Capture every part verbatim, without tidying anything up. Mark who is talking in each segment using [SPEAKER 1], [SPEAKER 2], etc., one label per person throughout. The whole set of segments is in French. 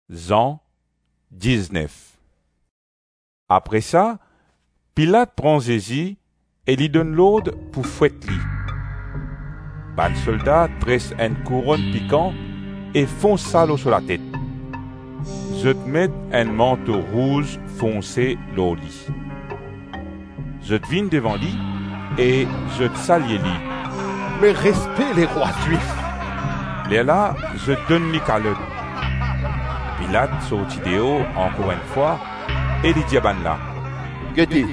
[SPEAKER 1] Jean dix-neuf. Après ça, Pilate prend Jésus et lui donne l'ordre pour fouetter lui. Ben soldat tresse une couronne piquant et fonce ça sur la tête. Je te mets un manteau rouge foncé au lit. Je te viens devant lui et je te salue lui.
[SPEAKER 2] Mais respect les rois juifs.
[SPEAKER 1] Et là, je te donne mes calottes. Pilate sortit de haut encore une fois et dit à ben là.
[SPEAKER 2] Gêtez.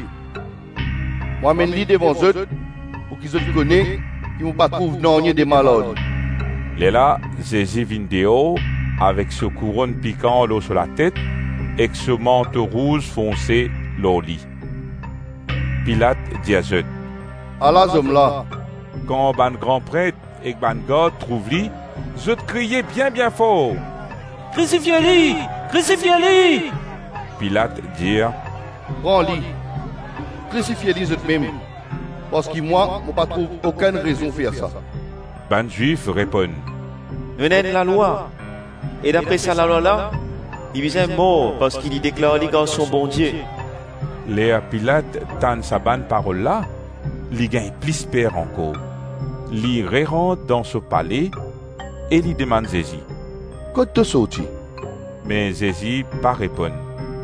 [SPEAKER 2] Moi mène lui devant eux pour qu'ils se connaissent, qu'ils ne pas trouver non de malade.
[SPEAKER 1] Et là, Jésus vient de haut avec ce couronne piquant l'eau sur la tête et ce manteau rouge foncé l'eau lit. Pilate dit à eux.
[SPEAKER 2] Allah homme là.
[SPEAKER 1] Quand ben grand prêtre et ben God trouvent lui, je te criais bien bien fort.
[SPEAKER 3] Crucifiez-le! Crucifiez-le!
[SPEAKER 1] Pilate dit.
[SPEAKER 2] Prends-le. Crucifiez-le eux-mêmes. Parce que moi, je ne pas trouve aucune raison de faire ça.
[SPEAKER 1] Ben juif répond.
[SPEAKER 4] Nous avons la loi. Et d'après ça, la loi là, il est mort parce qu'il y déclare les gars son bon Dieu.
[SPEAKER 1] Léa Pilate tente sa bonne parole là, il gagne plus peur encore. Il rentre dans ce palais et il demande Jésus.
[SPEAKER 2] Quand tu sorti?
[SPEAKER 1] Mais Jésus pas répond.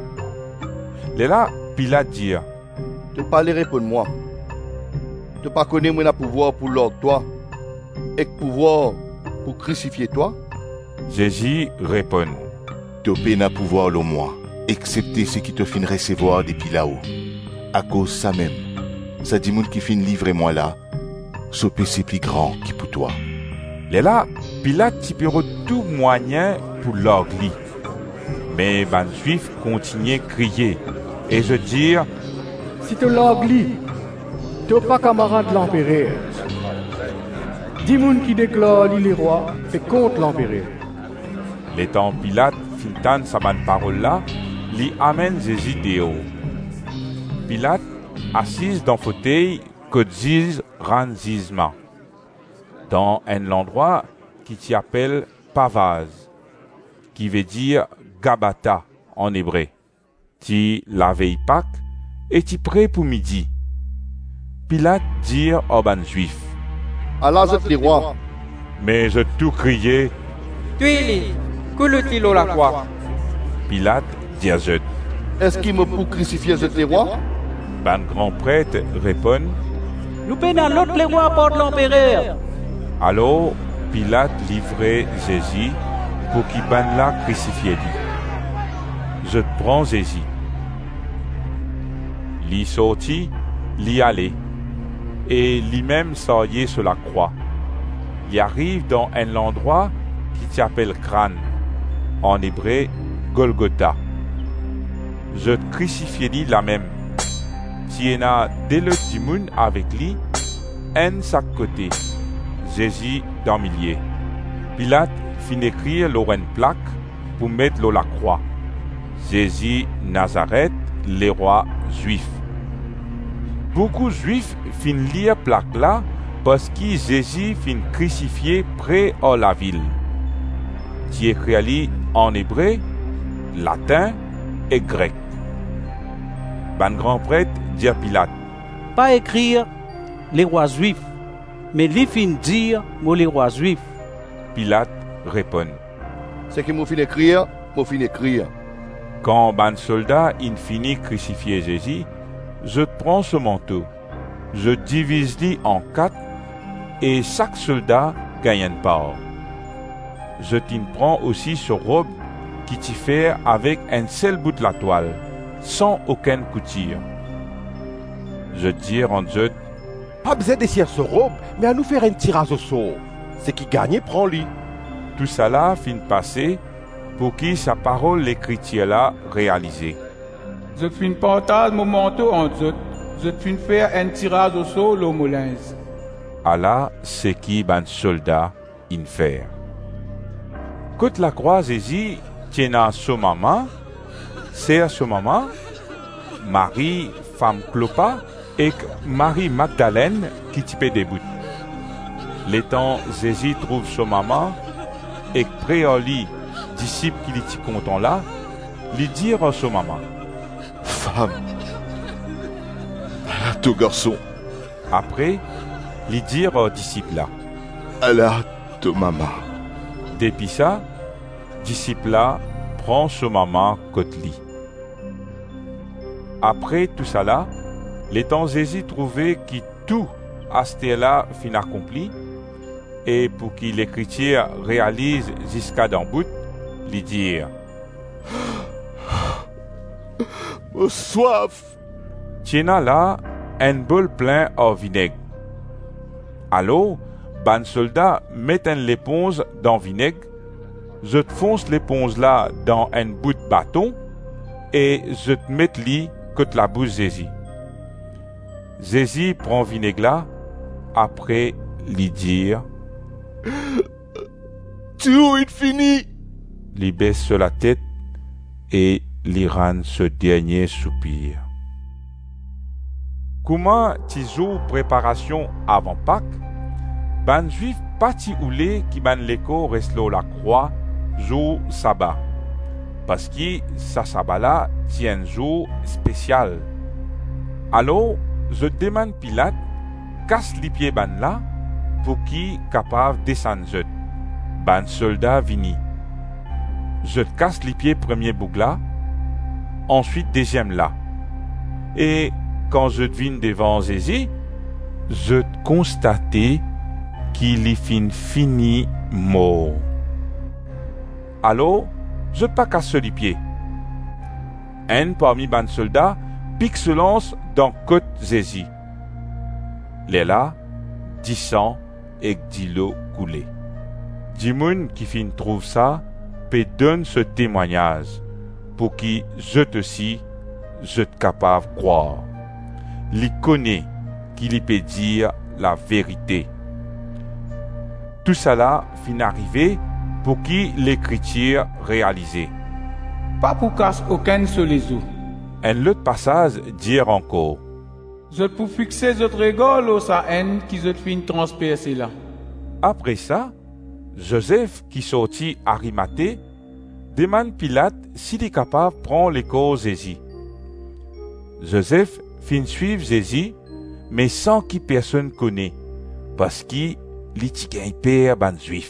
[SPEAKER 1] Là, Pilate dit.
[SPEAKER 2] Tu pas les répondre moi. Tu pas connais mon pouvoir pour l'ordre toi et pouvoir pour crucifier toi?
[SPEAKER 1] Jésus répond.
[SPEAKER 5] Tu n'as pouvoir le moi, excepté ce qui te fin recevoir depuis là-haut. À cause ça même, ça dit moun qui fin livrer moi là, ce péché plus grand qui pour toi.
[SPEAKER 1] Là, Pilate typera tout moyen pour l'orgli. Mais ben juif continue à crier et je dire.
[SPEAKER 6] Si tu l'orgli, tu n'es pas camarade de l'empereur. Dix moun qui déclare les rois fait contre l'empereur.
[SPEAKER 1] L'étant Pilate fintan sa bonne parole là, lui amène Jésus de haut. Pilate, assise dans fauteuil, que dise rend jugement. Dans un endroit qui s'appelle Pavaz, qui veut dire Gabata en hébreu. Tu la veille Pâques et tu prêt pour midi. Pilate dit aux ban juifs.
[SPEAKER 2] Allah les rois.
[SPEAKER 1] Mais je tout crié.
[SPEAKER 3] Tuez-le! Coule-t-il au la croix?
[SPEAKER 1] Pilate dit à eux.
[SPEAKER 2] Est-ce qu'il me pour crucifier les rois?
[SPEAKER 1] Ben grand prêtre répond.
[SPEAKER 3] Nous peinons l'autre les rois porte l'empereur.
[SPEAKER 1] Alors Pilate livrait Jésus pour qu'il ben la crucifier lui. Je prends Jésus. L'y sortit, l'y allait, et lui-même s'arrêtait sur la croix. Il arrive dans un endroit qui s'appelle Crâne, en hébreu Golgotha. Je crucifiais lui la même. Si en a deux autres du monde avec lui, un chaque côté, Jésus dans le milieu. Pilate fit écrire sur une plaque pour mettre sur la croix. Jésus Nazareth, les rois juifs. Beaucoup de juifs fin lire plaque là parce que Jésus fin crucifié près de la ville. Tu écris en hébreu, latin et grec. Ben grand prêtre dit à Pilate.
[SPEAKER 3] Pas écrire les rois juifs, mais les fin dire moi les rois juifs.
[SPEAKER 1] Pilate répond.
[SPEAKER 2] C'est que moi fin écrire, moi fin écrire.
[SPEAKER 1] Quand ben soldat in finit crucifier Jésus, je prends ce manteau, je divise-le en quatre et chaque soldat gagne une part. Je t'en prends aussi ce robe qui t'y fait avec un seul bout de la toile, sans aucune couture. Je dis en Dieu.
[SPEAKER 7] Pas besoin d'essayer ce robe, mais à nous faire un tirage au sort. Ce qui gagne, prends-lui.
[SPEAKER 1] Tout ça là fin passer pour qui sa parole l'écriture là réalisée.
[SPEAKER 8] Je fin partage mon manteau en deux. Je fin faire un tirage au sol au moulin.
[SPEAKER 1] Allah, c'est qui ben soldat in faire. Quand la croix Jésus tient à son maman, c'est à son maman, Marie, femme Clopa, et Marie Magdalène qui typait des bouts. L'étant Jésus trouve son maman, et près au lit disciples qui étaient contents là, lui dirent à son maman.
[SPEAKER 5] Femme, à ton garçon,
[SPEAKER 1] Après, lui dirent aux disciples là.
[SPEAKER 5] à la ton maman.
[SPEAKER 1] Depuis ça, disciple là prend son maman côté lit. Après tout ça là, les temps Jésus trouvait que tout à ce là fin accompli, et pour que l'écriture réalise jusqu'à dans bout, lui dire.
[SPEAKER 5] Mon soif.
[SPEAKER 1] Tiens là un bol plein au vinaigre. Alors, ban soldat met une l'éponge dans vinaigre, je te fonce l'éponge là dans un bout de bâton et je te mets li côté la bouche Jésus. Jésus prend vinaigre là, après lui dire.
[SPEAKER 5] Tout est fini.
[SPEAKER 1] Lui baisse sur la tête et lui rend ce dernier soupir. Comment tu joues préparation avant Pâques? Ban juif parti oulé qui ban l'écho reste là la croix jour sabbat. Parce que ça sabbat là tient un jour spécial. Alors, je demande Pilate casse les pieds ban là pour qui capable descendre. Ban soldat vini. Je casse les pieds premier boucle là, ensuite deuxième là. Et quand je devine devant Jésus, je constate qu'il est fin fini mort. Alors, je pas casse les pieds. Un parmi ban soldats pique se lance dans côte Jésus. Les là, dix sang et dix l'eau coulée. Dimoun qui fin trouve ça, peut donne ce témoignage pour qui je te si, je te capable croire. Li connaît qu'il peut dire la vérité. Tout cela fin arrivé pour qui l'écriture réalisée.
[SPEAKER 8] Pas pour casse aucun sur les eaux.
[SPEAKER 1] Un autre passage dit encore.
[SPEAKER 8] Je pour fixer votre rigole au sa haine qui je fin transpercer là.
[SPEAKER 1] Après ça, Joseph qui sortit Arimathée demande Pilate s'il est capable de prendre les causes Jésus. Joseph fin suivre Jésus, mais sans que personne connaît, parce qu'il est un père ban juif.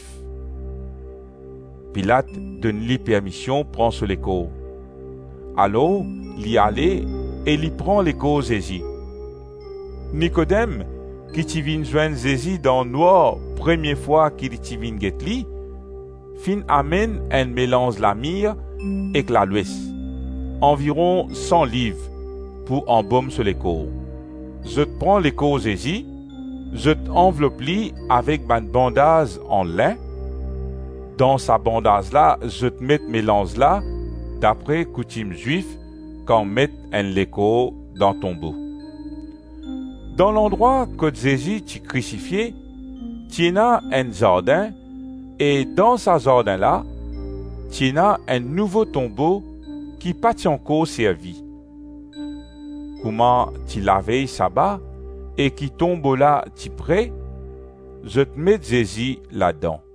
[SPEAKER 1] Pilate donne lui permission prendre sur les causes. Alors, il y allait et il prend les causes Jésus. Nicodème, qui t'y vient joindre Jésus dans le noir, première fois qu'il t'y vient get li, fin amène un mélange la myrrhe et la l'ouest, environ cent livres, pour embaume sur les corps. Je te prends les corps Jésus, je t'enveloppe li avec ma bandage en lin. Dans sa bandage là, je te mets mélange là, d'après coutume juif, quand met un léco dans ton bout. Dans l'endroit que Jésus t'y crucifié, tu as un jardin, et dans ce jardin-là, tu as un nouveau tombeau qui pas encore servi. Comment tu l'avais sabbat et qui tombe là tu prêt, je te mets Jésus là-dedans.